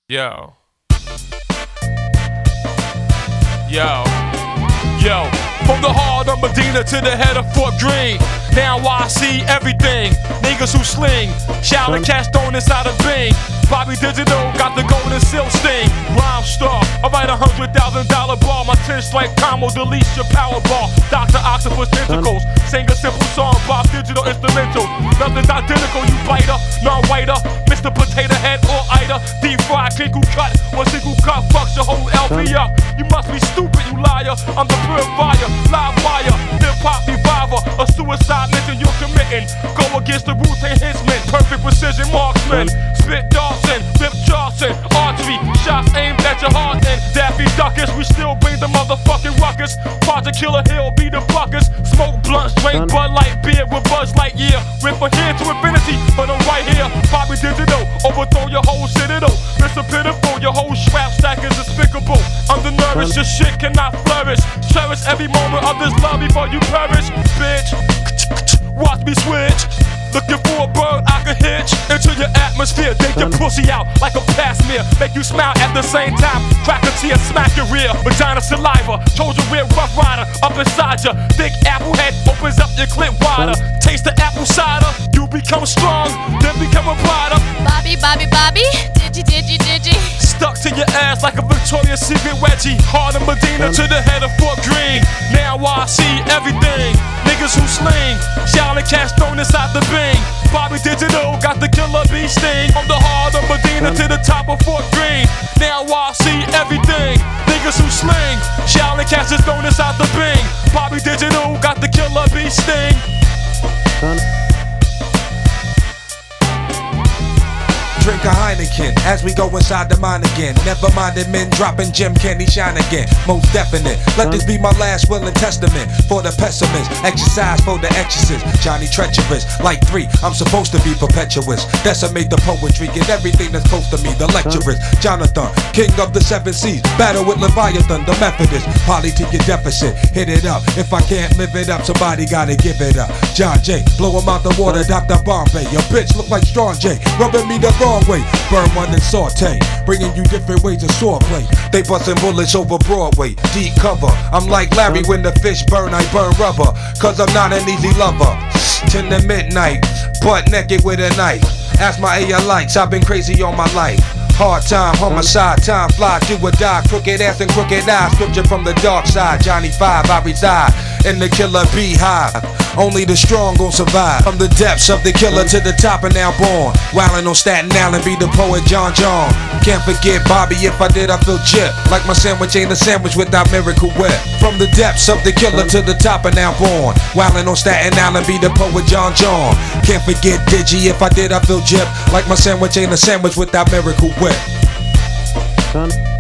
Yo. Yo. Yo. From the heart of Medina to the head of Fort Greene. Now I see everything. Niggas who sling. Shaolin cash thrown inside a Bing. Bobby Digital got the golden silk sting. Rhyme star, I write $100,000 bar. My 10 strike combo deletes your power bar. Dr. Octopus tentacles, sing a simple song. Bob Digital instrumental. Nothing's identical, you biter, non-whiter. Mr. Potato Head or Ida. Deep fried, kinkle cut. One single cut fucks your whole LP up. You must be stupid, you liar. I'm the purifier, live wire, hip-hop reviver. A suicide mission you're committing. Go against the Wu-Tang Henchmen. Perfect precision marksman. Spit Dawson, Rip Charleston, archery, shots aimed at your heart and Daffy Duckers, we still bring the motherfucking ruckus. Project Killer Hill be the buckers. Smoke blunts, drink Bud Light beer with Buzz Lightyear. Rip from here to infinity, but I'm right here. Bobby Digital, overthrow your whole citadel. Mr. Pitiful, your whole strap stack is despicable. Undernourished, your shit cannot flourish. Cherish every moment of this love before you perish, bitch. Watch me switch. Looking for a bird I can hitch into your atmosphere. Take your pussy out like a past-smear. Make you smile at the same time. Crack a tear, smack your rear. Vagina saliva, Trojan rear rough rider. Up inside ya, thick apple head opens up your clit wider. Taste the apple cider, you become strong, then become a rider. Bobby, Bobby, Bobby, digi. Stuck to your ass like a Victoria's Secret wedgie. Heart of Medina to the head of Fort Greene. Now I see everything. Niggas who sling, Shaolin cash thrown inside the Bing. Bobby Digital got the killer bee sting. From the heart of Medina to the top of Fort Greene. Now I see everything. Niggas who sling, Shaolin cash is thrown inside the Bing. Bobby Digital got the killer bee sting. Drink a Heineken as we go inside the mine again. Never minded men dropping Jim Candy shine again. Most definite. Let this be my last will and testament for the pessimist. Exercise for the exorcist. Johnny treacherous. Like 3, I'm supposed to be perpetuous. Decimate the poetry and everything that's close to me. The lecturers. Jonathan, king of the 7 seas. Battle with Leviathan, the Methodist. Poly to your deficit. Hit it up. If I can't live it up, somebody gotta give it up. John Jay, blow him out the water. Dr. Bombay. Your bitch look like Strong J. Rubbing me the wrong way. Burn one and saute, bringing you different ways of swordplay. They bustin' bullets over Broadway, deep cover. I'm like Larry when the fish burn, I burn rubber. Cause I'm not an easy lover. 10 to midnight, butt naked with a knife. Ask my AR lights, I've been crazy all my life. Hard time, homicide, time fly, do or die. Crooked ass and crooked eyes, scripture from the dark side. Johnny 5, I reside in the killer beehive. Only the strong gon' survive. From the depths of the killer to the top and now born. Wildin' on Staten Island, be the poet John. Can't forget Bobby, if I did I feel chip. Like my sandwich ain't a sandwich without Miracle Whip. From the depths of the killer to the top and now born. Wildin' on Staten Island, be the poet John. Can't forget Digi, if I did I feel chip. Like my sandwich ain't a sandwich without Miracle Whip.